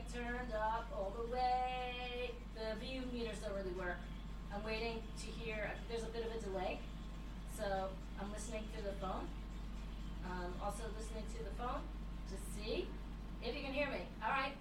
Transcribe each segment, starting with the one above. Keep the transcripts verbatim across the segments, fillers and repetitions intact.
mic turned up all the way. The view meters don't really work. I'm waiting to hear, there's a bit of a delay. So I'm listening through the phone. Um, also listening to the phone to see if you can hear me. All right.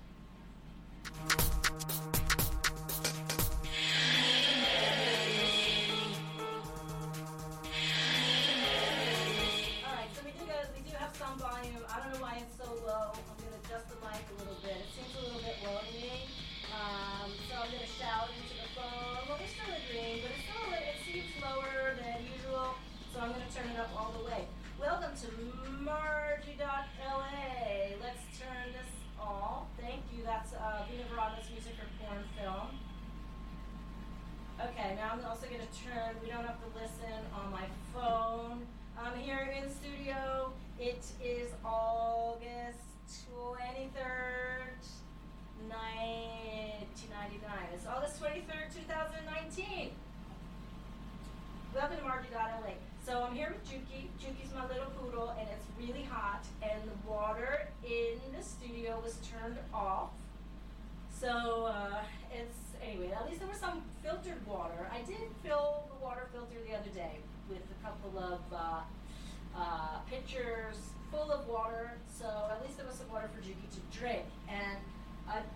Some volume. I don't know why it's so low. I'm going to adjust the mic a little bit. It seems a little bit low to me. Um, so I'm going to shout into the phone. Well, we're still agreeing, but it's still, it seems lower than usual. So I'm going to turn it up all the way. Welcome to Margie dot L A. Let's turn this off. Thank you. That's uh, Vina Varada's music for porn film. Okay, now I'm also going to turn, we don't have to listen on my phone. I'm here in the studio. It is August twenty-third, nineteen ninety-nine. It's August twenty-third, two thousand nineteen. Welcome to Margie dot L A. So I'm here with Juki. Juki's my little poodle, and it's really hot, and the water in the studio was turned off. So uh, it's, anyway, at least there was some filtered water. I did fill the water filter the other day with a couple of uh, uh, pitchers full of water. So at least there was some water for Juki to drink. And I,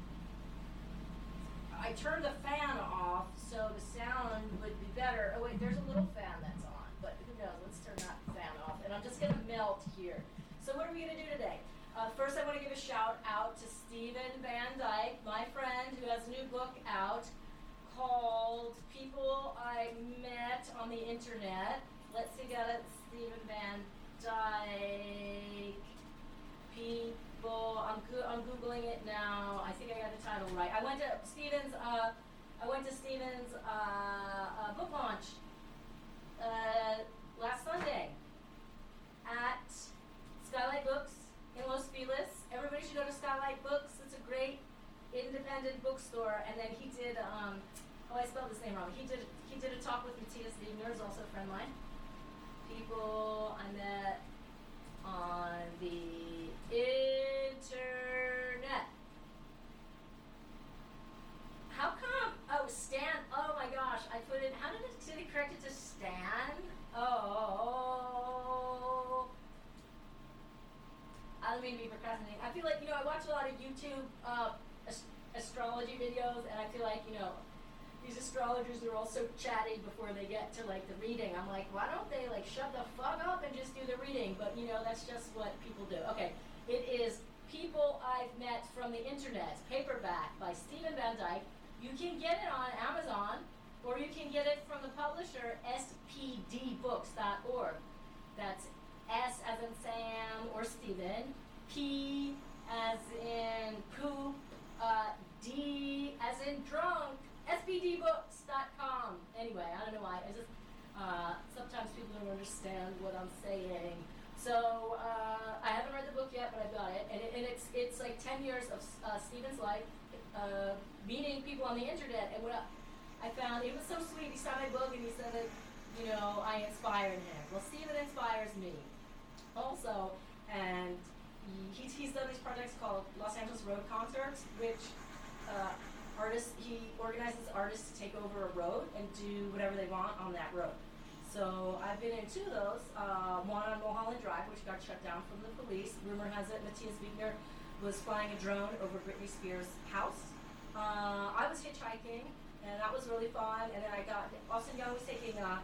I turned the fan off so the sound would be better. Oh wait, there's a little fan that's on, but who knows? Let's turn that fan off. And I'm just going to melt here. So what are we going to do today? Uh, first, I want to give a shout out to Steven Van Dyke, my friend, who has a new book out called People I Met on the Internet. Let's see, got it, Steven Van Dyke. People, I'm go- I'm googling it now. I think I got the title right. I went to Steven's. Uh, I went to Steven's uh, uh, book launch uh, last Sunday at Skylight Books in Los Feliz. Everybody should go to Skylight Books. It's a great independent bookstore. And then he did, um, oh, I spelled his name wrong. He did he did a talk with Matthias Wegner, who's also a friend of mine. People I met on the internet. How come? Oh, Stan. Oh my gosh. I put in, how did it, did it correct it to Stan? Oh. I don't mean to be procrastinating. I feel like, you know, I watch a lot of YouTube uh, ast- astrology videos, and I feel like, you know, these astrologers are all so chatty before they get to, like, the reading. I'm like, why don't they, like, shut the fuck up and just do the reading? But, you know, that's just what people do. Okay, it is People I've Met from the Internet, paperback by Steven Van Dyke. You can get it on Amazon, or you can get it from the publisher, S P D books dot org. That's S as in Sam or Stephen, P as in poop, uh, D as in drunk, S P D books dot com. Anyway, I don't know why. I just uh, sometimes people don't understand what I'm saying. So uh, I haven't read the book yet, but I've got it, and, it, and it's it's like ten years of uh, Stephen's life, uh, meeting people on the internet, and what I, I found, it was so sweet. He saw my book and he said that, you know, I inspired him. Well, Stephen inspires me also, and he, he's done these projects called Los Angeles Road Concerts, which uh, artists, he organizes artists to take over a road and do whatever they want on that road. So I've been in two of those, uh, one on Mulholland Drive, which got shut down from the police. Rumor has it Matthias Wegner was flying a drone over Britney Spears' house. Uh, I was hitchhiking, and that was really fun. And then I got, Austin Young was taking uh,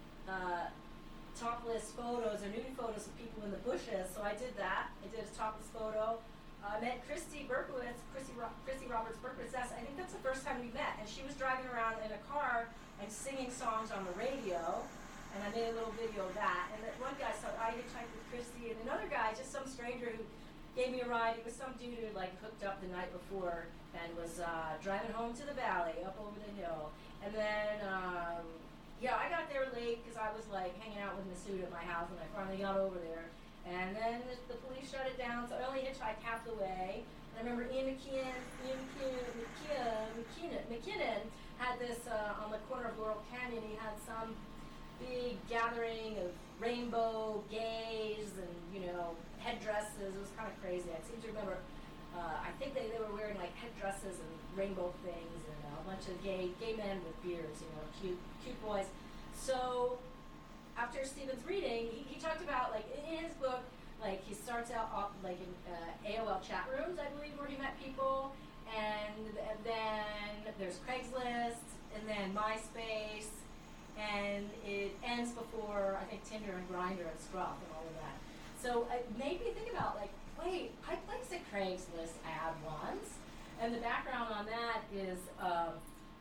uh, topless photos or nude photos of people in the bushes, so I did that. I did a topless photo. Uh, I met Christy Berkowitz, Christy, Ro- Christy Roberts Berkowitz. That's, I think that's the first time we met. And she was driving around in a car and singing songs on the radio. And I made a little video of that. And that one guy, so I hitchhiked with Christy, and another guy, just some stranger who gave me a ride. He was some dude who like hooked up the night before and was uh, driving home to the valley, up over the hill. And then, um, yeah, I got there late because I was like hanging out with Masood at my house, and I finally got over there. And then the, the police shut it down, so I only hitchhiked half the way. And I remember Ian McKeon, Ian McKeon, McKeon, McKinnon, McKinnon had this uh, on the corner of Laurel Canyon. He had some big gathering of rainbow gays and, you know, headdresses. It was kind of crazy. I seem to remember uh, I think they, they were wearing like headdresses and rainbow things, and uh, a bunch of gay gay men with beards, you know, cute cute boys. So after Stephen's reading, he, he talked about, like, in his book, like, he starts out off, like, in uh, A O L chat rooms, I believe, where he met people, and, and then there's Craigslist, and then MySpace, and it ends before, I think, Tinder and Grindr and Scruff and all of that. So it made me think about, like, wait, I placed a Craigslist ad once, and the background on that is, um,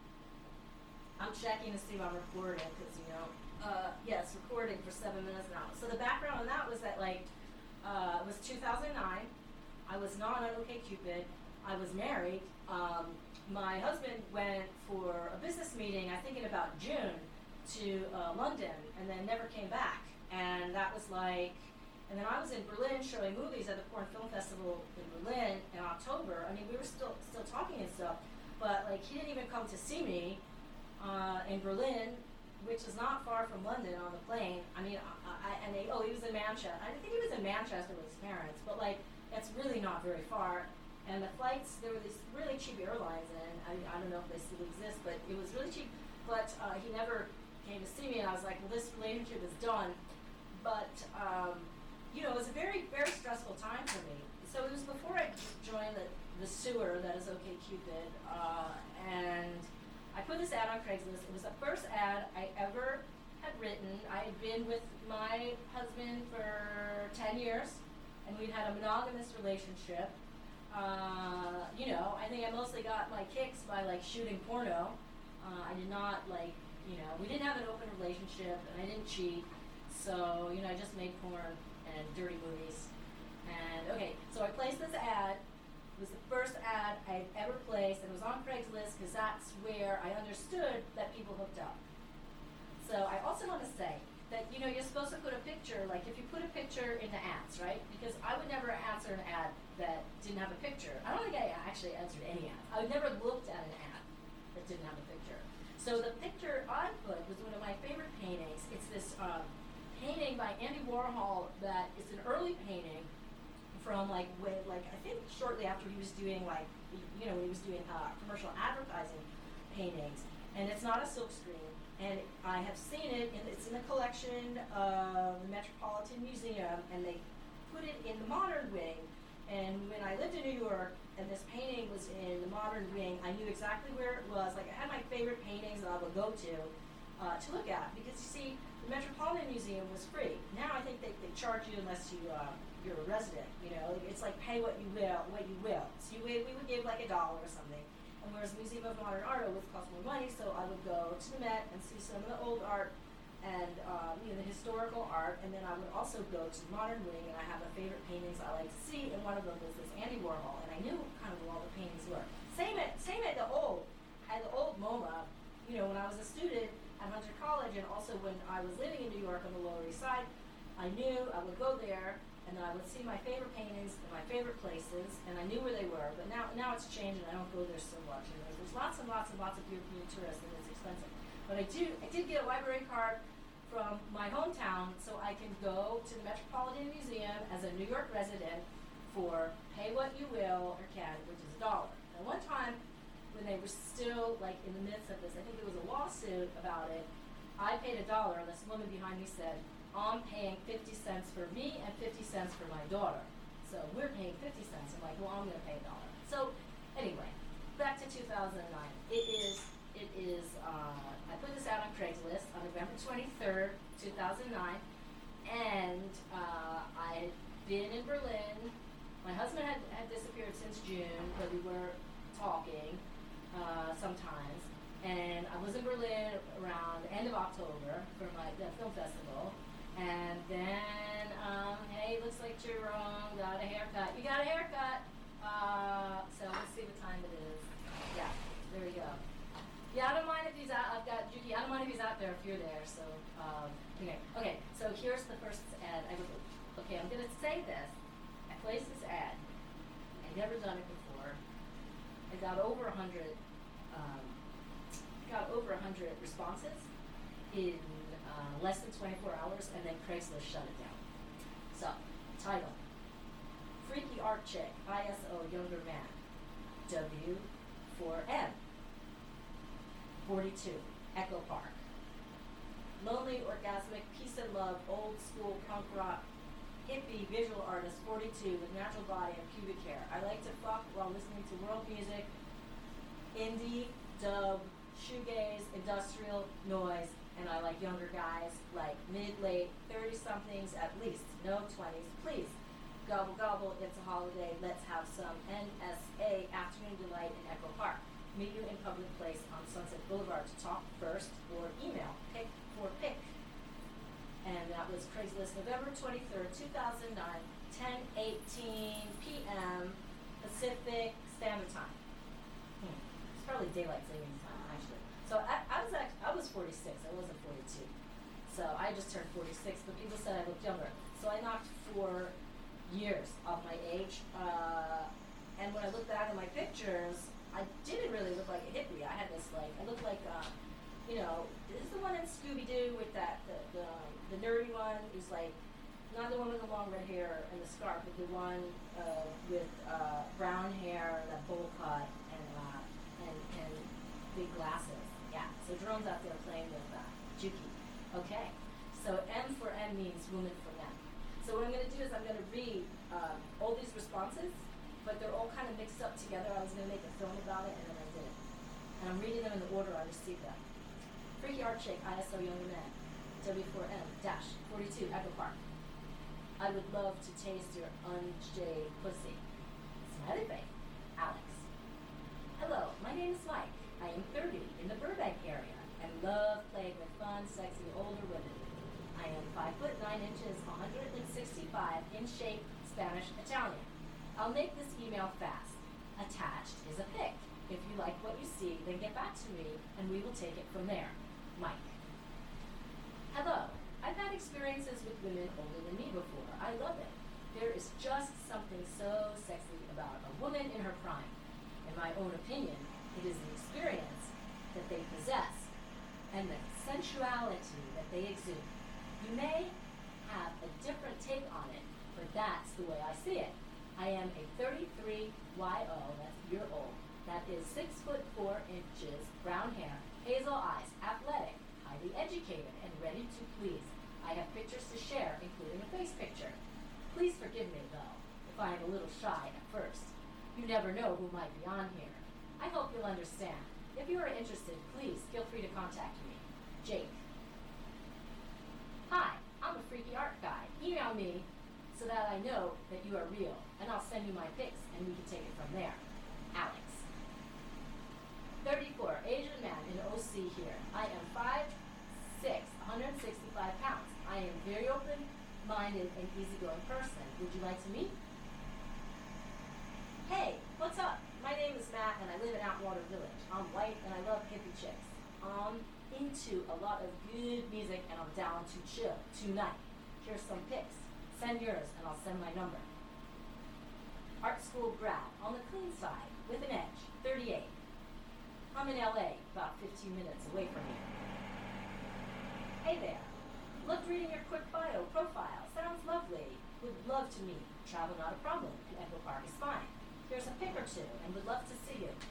I'm checking to see if I'm recording, because, you know, uh, yes, recording for seven minutes now. So the background on that was that, like, uh, it was two thousand nine. I was not on OkCupid. I was married. Um, my husband went for a business meeting, I think in about June, to uh, London, and then never came back. And that was like, and then I was in Berlin showing movies at the Porn Film Festival in Berlin in October. I mean, we were still still talking and stuff, but like he didn't even come to see me uh, in Berlin, which is not far from London on the plane. I mean, I, I, and they, oh, he was in Manchester. I think he was in Manchester with his parents, but like, that's really not very far. And the flights, there were these really cheap airlines, and I, I don't know if they still exist, but it was really cheap. But uh, he never came to see me, and I was like, well, this relationship is done. But, um, you know, it was a very, very stressful time for me. So it was before I joined the, the sewer that is OkCupid, uh, and I put this ad on Craigslist. It was the first ad I ever had written. I had been with my husband for ten years, and we'd had a monogamous relationship. Uh, you know, I think I mostly got my kicks by, like, shooting porno. Uh, I did not, like, you know, we didn't have an open relationship, and I didn't cheat. So, you know, I just made porn and dirty movies. And, okay, so I placed this ad. It was the first ad I had ever placed, and it was on Craigslist because that's where I understood that people hooked up. So I also want to say that, you know, you're supposed to put a picture, like if you put a picture in the ads, right? Because I would never answer an ad that didn't have a picture. I don't think I actually answered any ad. I would never looked at an ad that didn't have a picture. So the picture I put was one of my favorite paintings. It's this uh, painting by Andy Warhol that is an early painting from like when, like I think shortly after he was doing like, you know, when he was doing uh, commercial advertising paintings, and it's not a silk screen, and I have seen it, and it's in the collection of the Metropolitan Museum, and they put it in the modern wing, and when I lived in New York, and this painting was in the modern wing, I knew exactly where it was. Like I had my favorite paintings that I would go to uh, to look at, because you see, the Metropolitan Museum was free. Now I think they, they charge you unless you, uh, you're a resident, you know, it's like pay what you will, what you will. So you, we would give like a dollar or something. And whereas Museum of Modern Art would cost more money, so I would go to the Met and see some of the old art and um, you know, the historical art, and then I would also go to the modern wing, and I have a favorite paintings I like to see, and one of them was this Andy Warhol, and I knew kind of where all the paintings were. Same at same at the old, at the old MoMA, you know, when I was a student at Hunter College, and also when I was living in New York on the Lower East Side, I knew I would go there, and then I would see my favorite paintings in my favorite places, and I knew where they were. But now, now it's changed, and I don't go there so much. And there's, there's lots and lots and lots of European tourists, and it's expensive. But I do, I did get a library card from my hometown, so I can go to the Metropolitan Museum as a New York resident for pay what you will or can, which is a dollar. And one time, when they were still like in the midst of this, I think there was a lawsuit about it. I paid a dollar, and this woman behind me said, I'm paying fifty cents for me and fifty cents for my daughter. So we're paying fifty cents. I'm like, well, I'm going to pay a dollar. So anyway, back to two thousand nine. It is, it is, uh, I put this out on Craigslist on November twenty-third, two thousand nine. And uh, I had been in Berlin. My husband had, had disappeared since June, but we were talking uh, sometimes. And I was in Berlin around the end of October for my the film festival. And then, um, hey, looks like Jerome got a haircut. You got a haircut! Uh, so let's see what time it is. Yeah, there we go. Yeah, I don't mind if he's out. I've got Juki. I don't mind if he's out there if you're there. So, um, okay. Okay, so here's the first ad I ever. Okay, I'm going to say this. I placed this ad. I'd never done it before. I got over one hundred, um, got over one hundred responses in Uh, less than twenty-four hours, and then Craigslist shut it down. So, title, Freaky Art art chick, I S O younger man, W four N, forty-two, Echo Park. Lonely, orgasmic, peace and love, old school punk rock, hippie visual artist, forty-two, with natural body and pubic hair. I like to fuck while listening to world music, indie, dub, shoegaze, industrial, noise, and I like younger guys, like mid-late, thirty-somethings at least, no twenties, please. Gobble gobble, it's a holiday, let's have some N S A afternoon delight in Echo Park. Meet you in public place on Sunset Boulevard to talk first, or email, pick for pick. And that was Craigslist, November twenty-third, two thousand nine, ten eighteen p m Pacific Standard Time. Hmm. It's probably daylight savings time, actually. So I, I was actually, I was forty-six, I wasn't forty-two. So I just turned forty-six, but people said I looked younger. So I knocked four years off my age. Uh, and when I look back at my pictures, I didn't really look like a hippie. I had this like, I looked like, uh, you know, this is the one in Scooby-Doo with that, the, the, the nerdy one who's like, not the one with the long red hair and the scarf, but the one uh, with uh, brown hair, that bowl cut, and, uh, and, and big glasses. Yeah, so Jerome's out there playing with uh, Juki. Okay, so M for N means woman for men. So what I'm going to do is I'm going to read um, all these responses, but they're all kind of mixed up together. I was going to make a film about it, and then I didn't. And I'm reading them in the order I received them. Freaky Art Chick, I S O Younger Man, W four M, dash, forty-two, Echo Park. I would love to taste your unjay pussy. Smiley face, Alex. Hello, my name is Mike. I am thirty, in the Burbank area, and love playing with fun, sexy older women. I am five foot nine inches, one hundred sixty-five, in shape, Spanish Italian. I'll make this email fast. Attached is a pic. If you like what you see, then get back to me, and we will take it from there. Mike. Hello. I've had experiences with women older than me before. I love it. There is just something so sexy about a woman in her prime. In my own opinion, it is the experience that they possess and the sensuality that they exude. You may have a different take on it, but that's the way I see it. I am a thirty-three Y O, that's year old, that is six foot four inches, brown hair, hazel eyes, athletic, highly educated, and ready to please. I have pictures to share, including a face picture. Please forgive me, though, if I am a little shy at first. You never know who might be on here. I hope you'll understand. If you are interested, please feel free to contact me. Jake. Hi, I'm a freaky art guy. Email me so that I know that you are real, and I'll send you my pics, and we can take it from there. Alex. thirty-four, Asian man in O C here. I am five six, one hundred sixty-five pounds. I am very open-minded and easygoing person. Would you like to meet? Hey, what's up? My name is Matt, and I live in Atwater Village. I'm white, and I love hippie chicks. I'm into a lot of good music, and I'm down to chill tonight. Here's some pics. Send yours, and I'll send my number. Art school grad, on the clean side, with an edge, thirty-eight. I'm in L A, about fifteen minutes away from here. Hey there. Loved reading your quick bio profile. Sounds lovely. Would love to meet. Travel not a problem, and Echo Park is fine. Here's a pic or two, and would love to see you.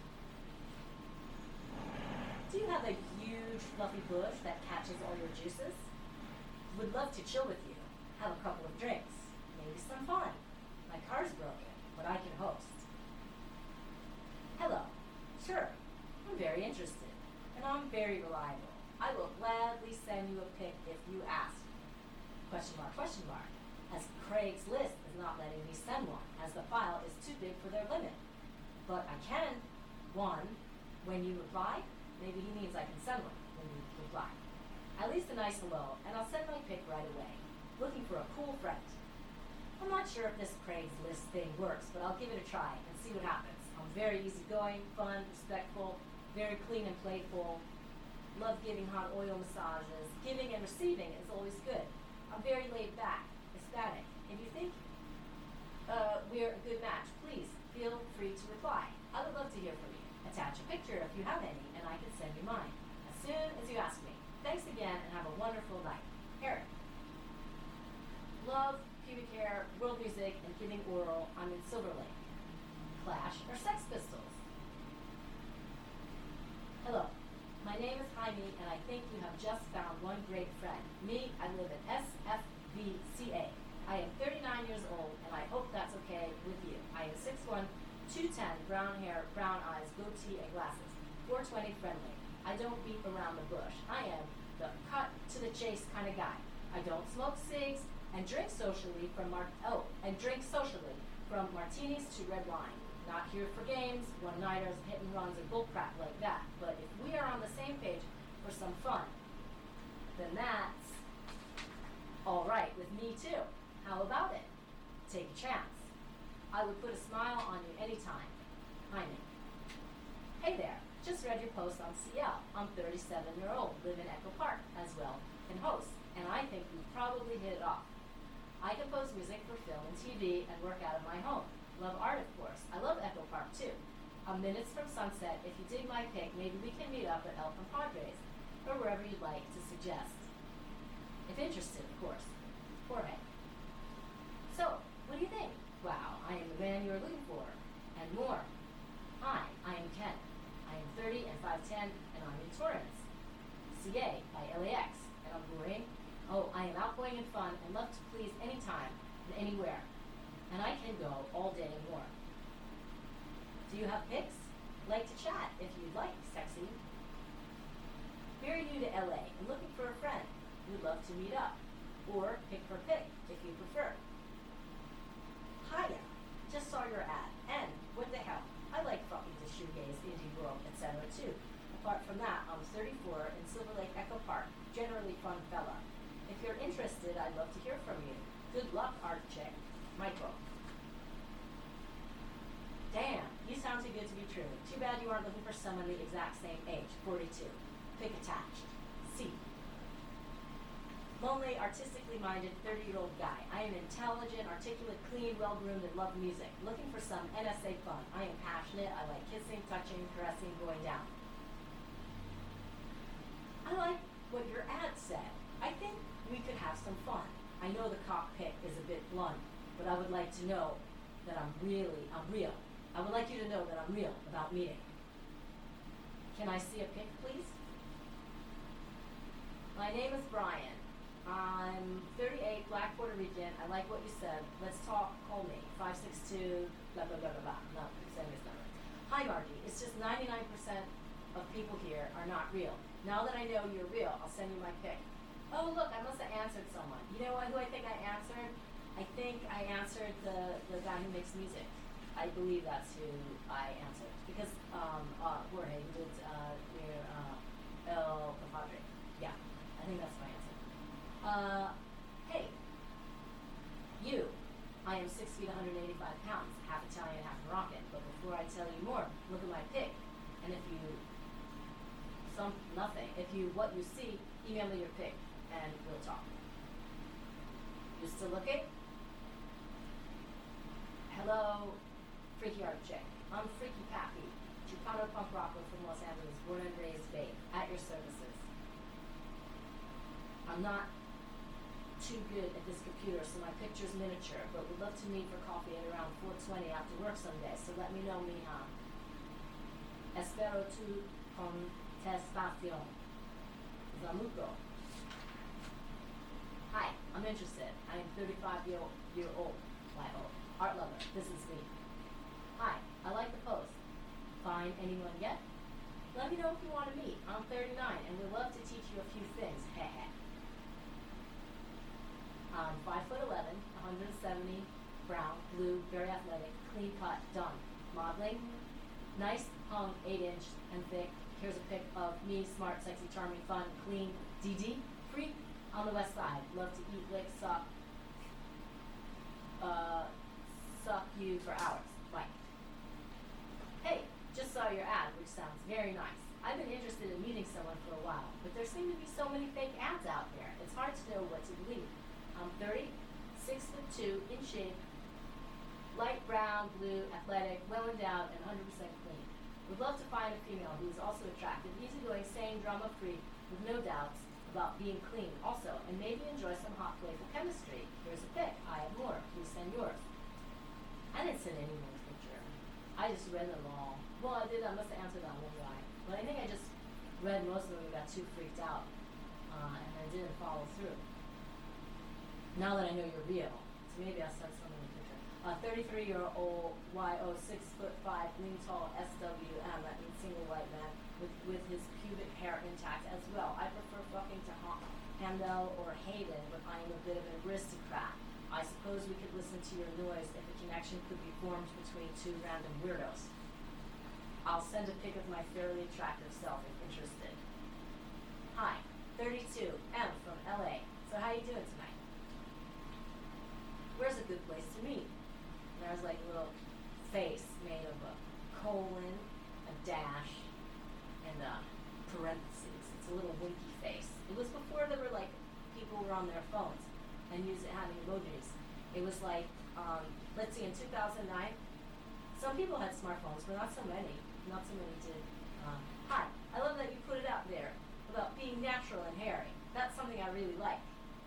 Do you have a huge fluffy bush that catches all your juices? Would love to chill with you. Have a couple of drinks. Maybe some fun. My car's broken, but I can host. Hello. Sure. I'm very interested, and I'm very reliable. I will gladly send you a pic if you ask. Question mark, question mark. As Craigslist is not letting me send one, as the file is too big for their limit. But I can. One, when you reply, maybe he means I can send one when you reply. At least a nice hello, and I'll send my pic right away. Looking for a cool friend. I'm not sure if this Craigslist thing works, but I'll give it a try and see what happens. I'm very easygoing, fun, respectful, very clean and playful. Love giving hot oil massages. Giving and receiving is always good. I'm very laid back, Hispanic. If you think uh, we're a good match, please feel free to reply. I would love to hear from you. Attach a picture if you have any, and I can send you mine as soon as you ask me. Thanks again, and have a wonderful night. Eric. Love, pubic hair, world music, and giving oral, I'm in Silver Lake. Clash or Sex Pistols? Hello, my name is Jaime, and I think you have just found one great friend. Me, I live in S F V C A. I am thirty-nine years old, and I hope that's okay with you. I am six one, two ten, brown hair, brown eyes, goatee, and glasses. four twenty friendly. I don't beat around the bush. I am the cut to the chase kind of guy. I don't smoke cigs and drink socially from mar- oh, and drink socially from martinis to red wine. Not here for games, one-nighters, hit and runs, and bullcrap like that. But if we are on the same page for some fun, then that's all right with me too. How about it? Take a chance. I would put a smile on you anytime. Jaime. Hey there. Just read your post on C L. I'm thirty-seven year old, live in Echo Park as well, and host, and I think we've probably hit it off. I compose music for film and T V and work out of my home. Love art, of course. I love Echo Park too. I'm minutes from Sunset. If you dig my pick, maybe we can meet up at El Compadres, or wherever you'd like to suggest. If interested, of course. Jorge. So, what do you think? Wow, I am the man you are looking for, and more. Hi, I am Ken. I am thirty and five ten, and I'm in Torrance. C A by L A X, and I'm boring. Oh, I am outgoing and fun, and love to please anytime and anywhere. And I can go all day and more. Do you have pics? Like to chat if you'd like, sexy. Very new to L A and looking for a friend. Would love to meet up. Or pick for pick if you prefer. Hiya. Just saw your ad. And what the hell? I like fucking to shoegaze, indie world, et cetera too. Apart from that, I'm thirty-four in Silver Lake Echo Park. Generally fun fella. If you're interested, I'd love to hear from you. Good luck, art chick. Michael. Damn, you sound too good to be true. Too bad you aren't looking for someone the exact same age, forty-two. Pick attached. C. Lonely, artistically minded, thirty-year-old guy. I am intelligent, articulate, clean, well-groomed, and love music. Looking for some N S A fun. I am passionate. I like kissing, touching, caressing, going down. I like what your ad said. I think we could have some fun. I know the cockpit is a bit blunt, but I would like to know that I'm really, I'm real. I would like you to know that I'm real about meeting. Can I see a pic, please? My name is Brian. I'm thirty-eight, black Puerto Rican. I like what you said. Let's talk, call me. five six two, blah, blah, blah, blah, blah. No, I'm saying this number. Hi, Margie. It's just ninety-nine percent of people here are not real. Now that I know you're real, I'll send you my pic. Oh, look, I must have answered someone. You know what, who I think I answered? I think I answered the, the guy who makes music. I believe that's who I answered. Because um, uh, Jorge did uh, near uh, El Compadre. Yeah, I think that's my answer. Uh, hey, you. I am six feet, one hundred eighty-five pounds, half Italian, half Moroccan. But before I tell you more, look at my pic. And if you, some, nothing. If you, what you see, email me your pic. And we'll talk. You still looking? Hello, freaky art chick. I'm Freaky Pappy, Chicano punk rocker from Los Angeles, born and raised babe, at your services. I'm not too good at this computer, so my picture's miniature, but would love to meet for coffee at around four twenty after work someday, so let me know, mija. Espero tu contestación. Zamuco. Hi, I'm interested. I am thirty-five year old, year old, Y O, art lover. This is me. Hi, I like the post. Find anyone yet? Let me know if you want to meet. I'm thirty-nine and would love to teach you a few things. Heh I'm five foot eleven, one hundred seventy, brown, blue, very athletic, clean cut, done. Modeling, nice, hung, eight inch and thick. Here's a pic of me, smart, sexy, charming, fun, clean, D D, free. On the west side, love to eat, lick, suck, uh, suck you for hours. Mike. Hey, just saw your ad, which sounds very nice. I've been interested in meeting someone for a while, but there seem to be so many fake ads out there. It's hard to know what to believe. I'm thirty, six foot two, in shape, light brown, blue, athletic, well endowed, and one hundred percent clean. Would love to find a female who is also attractive, easygoing, sane, drama-free, with no doubts about being clean also, and maybe enjoy some hot playful chemistry. Here's a pic. I have more. I must have answered that one guy. But I think I just read most of them and got too freaked out. Uh, and then didn't follow through. Now that I know you're real, so maybe I'll start sending a picture. A thirty-three-year-old Y O, six foot five, lean tall, S W M, that means single white man, with, with his pubic hair intact as well. I prefer fucking to ha- Handel or Hayden, but I am a bit of an aristocrat. I suppose we could listen to your noise if a connection could be formed between two random weirdos. I'll send a pic of my fairly attractive self if interested. Hi. thirty-two, M from L A. So how you doing tonight? Where's a good place to meet? And there's like a little face made of a colon, a dash, and a parentheses. It's a little winky face. It was before there were like people were on their phones and used it having emojis. It was like, um, let's see, in two thousand nine, some people had smartphones, but not so many. Not so many did. Um, hi, I love that you put it out there about being natural and hairy. That's something I really like.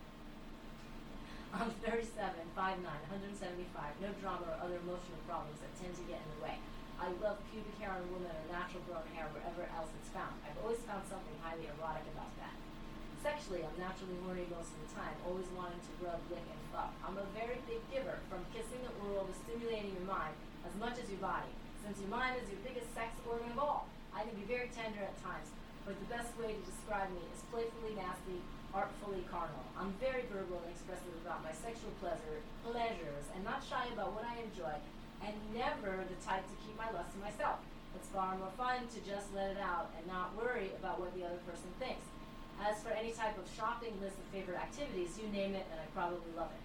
I'm thirty-seven, five nine, one seventy-five, no drama or other emotional problems that tend to get in the way. I love pubic hair on women or natural grown hair wherever else it's found. I've always found something highly erotic about that. Sexually, I'm naturally horny most of the time, always wanting to rub, lick, and fuck. I'm a very big giver, from kissing the oral to stimulating your mind as much as your body, since your mind is your biggest sex organ of all. I can be very tender at times, but the best way to describe me is playfully nasty, artfully carnal. I'm very verbal and expressive about my sexual pleasure, pleasures, and not shy about what I enjoy, and never the type to keep my lust to myself. It's far more fun to just let it out and not worry about what the other person thinks. As for any type of shopping list of favorite activities, you name it, and I probably love it.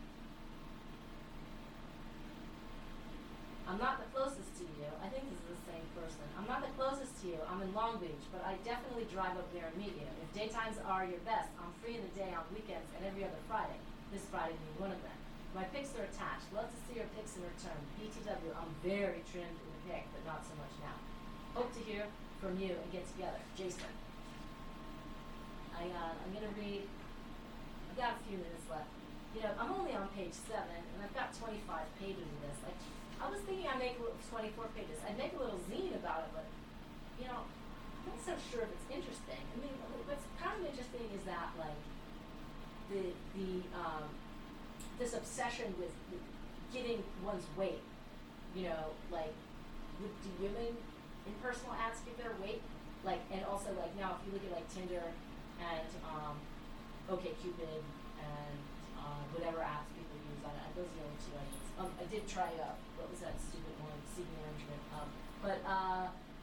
I'm not the closest to you. I think this is the same person. I'm not the closest to you. I'm in Long Beach, but I definitely drive up there and meet you. If daytimes are your best, I'm free in the day on weekends and every other Friday. This Friday being one of them. My pics are attached. Love to see your pics in return. B T W, I'm very trimmed in the pic, but not so much now. Hope to hear from you and get together. Jason. I, uh, I'm going to read, I've got a few minutes left. You know, I'm only on page seven, and I've got twenty-five pages of this. Like, I was thinking I'd make a little, twenty-four pages. I'd make a little zine about it, but, you know, I'm not so sure if it's interesting. I mean, what's kind of interesting is that, like, the, the, um, this obsession with, with getting one's weight, you know, like, do women in personal ads give their weight? Like, and also, like, now if you look at, like, Tinder and um, OkCupid and uh, whatever apps people use, I, I, those are the only two I use. Um, I did try, uh, what was that stupid one, Seeking Arrangement. Um, but, uh,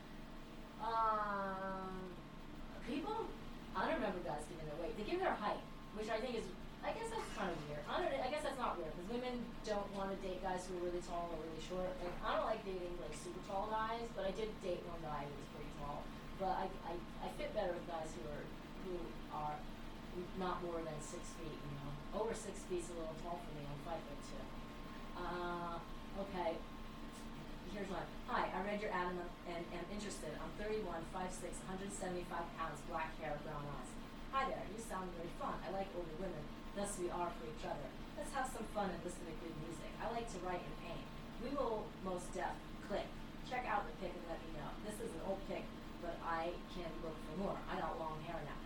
um, people, I don't remember guys giving their weight. They give their height, which I think is, I guess that's kind of weird. I don't I guess that's not weird, because women don't want to date guys who are really tall or really short. Like, I don't like dating, like, super tall guys, but I did date one guy who was pretty tall. But I, I, I fit better with guys who are who are not more than six feet, you know. Over six feet's a little tall for me. I'm five foot two. Uh, okay. Here's one. Hi, I read your ad and am interested. I'm thirty-one, five six, one seventy-five pounds, black hair, brown eyes. Hi there, you sound very fun. I like older women. Thus we are for each other. Let's have some fun and listen to good music. I like to write and paint. We will most def click. Check out the pic and let me know. This is an old pic, but I can look for more. I got long hair now.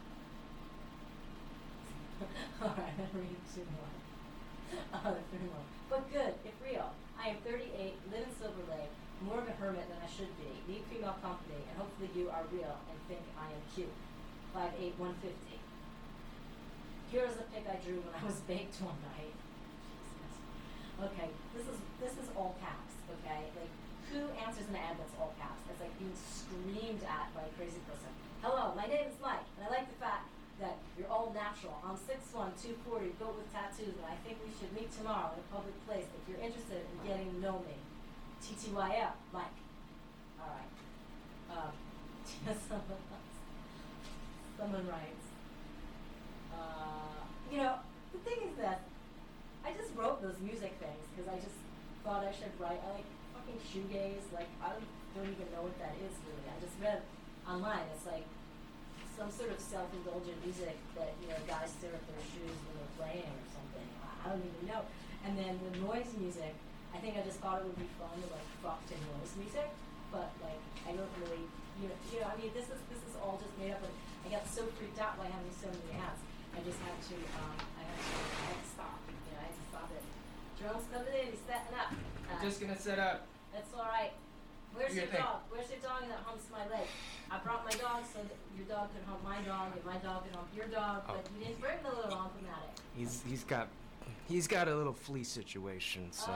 Alright, I'm reading two more. Oh, three more. But good, if real. I am thirty-eight, live in Silver Lake, more of a hermit than I should be, need female company, and hopefully you are real and think I am cute. five eight, one fifty. Here is a pic I drew when I was baked one night. Jesus. Okay, this is this is all caps, okay? Like, who answers an ad that's all caps? That's like being screamed at by a crazy person. Hello, my name is Mike, and I like the fact that you're all natural. I'm six one, two forty, built with tattoos, and I think we should meet tomorrow in a public place if you're interested in getting to know me. T T Y L, Mike. Alright. Um, someone else. Someone writes, uh, you know, the thing is that I just wrote those music things because I just thought I should write. I like fucking shoegaze. Like, I don't, don't even know what that is really. I just read online. It's like some sort of self-indulgent music that, you know, guys stare at their shoes when they're playing or something. I don't even know. And then the noise music, I think I just thought it would be fun to like fuck to noise music. but like I don't really, you know, you know. I mean, this is this is all just made up. Like, I got so freaked out by having so many ads. I just had to, um, I had to, I had to stop. You know, I had to stop it. Jerome's coming in. He's setting up. Uh, I'm just gonna set up. That's all right. Where's Do your, your thing. dog? Where's your dog that humps my leg? I brought my dog so that your dog could hump my dog and my dog could hump your dog, Oh. but you didn't bring the little hump-o-matic. He's he's got he's got a little flea situation, so.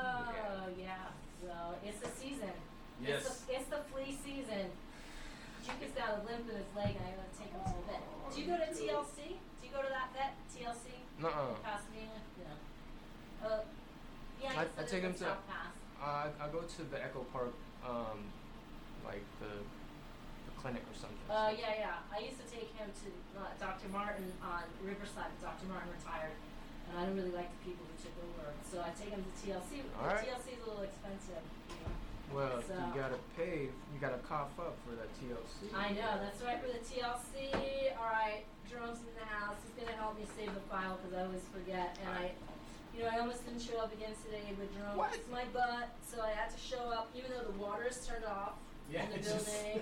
Oh, yeah. So it's the season. Yes. It's the, it's the flea season. Juka's got a limp in his leg and I gotta take him to the vet. Do you go to T L C? Do you go to that vet? T L C? Nuh-uh. Pasadena? No. Uh, yeah, I- guess I it take is him in to- South Pass. Uh, I go to the Echo Park, um, like the, the clinic or something. Uh, yeah, yeah. I used to take him to uh, Doctor Martin on Riverside. Doctor Martin retired, and I don't really like the people who took over. So I take him to T L C. All The right. T L C is a little expensive. You know? Well, So- you gotta pay. You gotta cough up for that T L C. I know. That's right for the T L C. All right, Jerome's in the house. He's gonna help me save the file because I always forget. And I, you know, I almost didn't show up again today with Jerome. What? It's my butt, so I had to show up even though the water is turned off Yeah, in the it's just- building.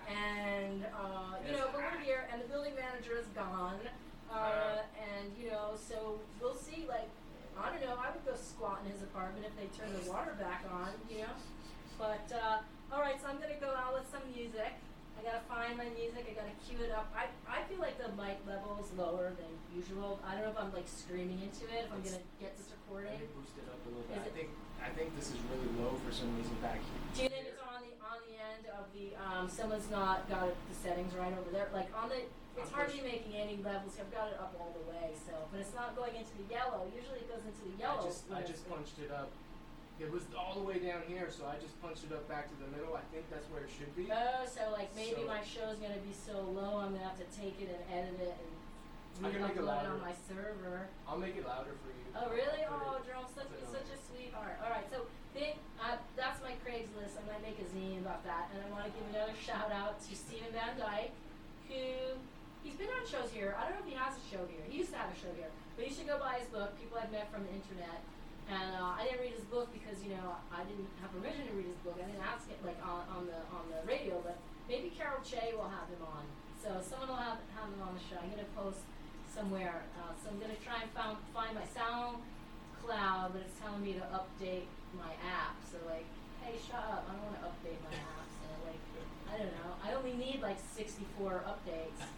and uh, you Yes. know, but we're here, and the building manager is gone. Uh, and you know, so we'll see. Like, I don't know. I would go squat in his apartment if they turn the water back on. You know. But uh, all right, so I'm gonna go out with some music. I gotta find my music. I gotta cue it up. I, I feel like the mic level is lower than usual. I don't know if I'm like screaming into it. If I'm gonna get this recording. Let me boost it up a little bit. Is I it- think I think this is really low for some reason back here. Do you think it's on the on the end of the um? Someone's not got it, the settings right over there. Like on the, it's I'm hardly pushing. making any levels. I've got it up all the way. So, but it's not going into the yellow. Usually it goes into the yellow. I just I when it's- just punched it up. It was all the way down here, so I just punched it up back to the middle. I think that's where it should be. Oh, so like maybe So- my show's gonna be so low, I'm gonna have to take it and edit it and I can make it re-upload it louder. on my server. I'll make it louder for you. Oh really? Put Oh, it- Jerome, such put it you're on such a there. sweetheart. All right, so then uh, that's my Craigslist. I might make a zine about that, and I want to give another shout out to Stephen Van Dyke, who he's been on shows here. I don't know if he has a show here. He used to have a show here, but you should go buy his book. People I've met from the internet. And uh, I didn't read his book because you know I didn't have permission to read his book. I didn't ask it like on, on the on the radio, but maybe Carol Che will have him on. So someone will have have him on the show. I'm gonna post somewhere. Uh, so I'm gonna try and found, find my SoundCloud, but it's telling me to update my app. So like, hey, shut up! I don't want to update my apps. So like, I don't know. I only need like sixty-four updates.